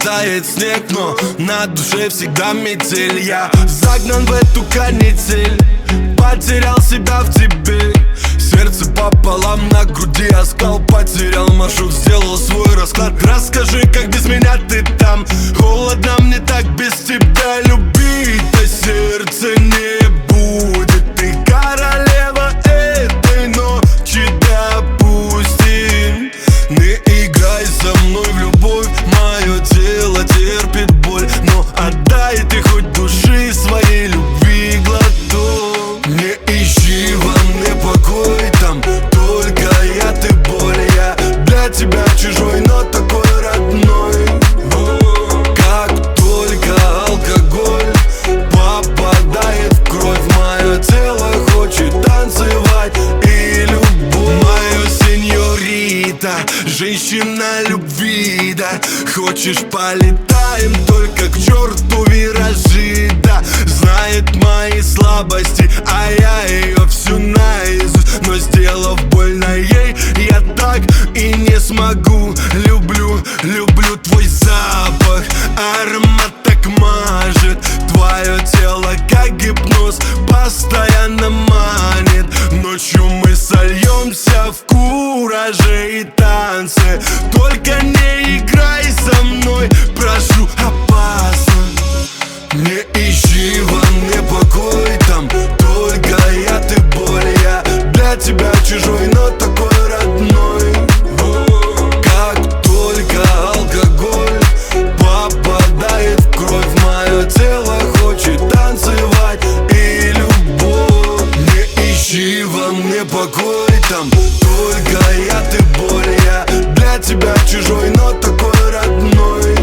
тает снег, но на душе всегда метель. Я загнан в эту канитель, потерял себя в тебе. Сердце пополам, на груди оскал, потерял маршрут, сделал свой расклад. Расскажи, как без меня ты там? Холодно мне так без тебя любить-то, сердце не будет. Ты королева этой ночи, допустим. Не играй со мной в любовь, мое тело терпит боль, но отдай ты хоть души своей любви глоток. Не ищи во мне покой, там только я, ты боль. Я для тебя чужой, но такой родной. Как только алкоголь попадает в кровь, мое тело хочет танцевать и любовь. Мое сеньорита, женщина любви, да. Хочешь, полетаем, только к черту виражи, да. Знает мои слабости, а я ее всю наизусть. Но сделав больно ей, я так и не смогу. Люблю, люблю твой запах, аромат так мажет. Твое тело как гипноз постоянно манит. Ночью мы сольемся в кураже и танце. Только не играй со мной, прошу, опасно. Не ищи во мне покой, там только я, ты боль. Я для тебя чужой, но такой родной. Как только алкоголь попадает в кровь, мое тело хочет танцевать и любовь. Не ищи во мне покой, там только я, ты боль. Я для тебя чужой, но такой родной.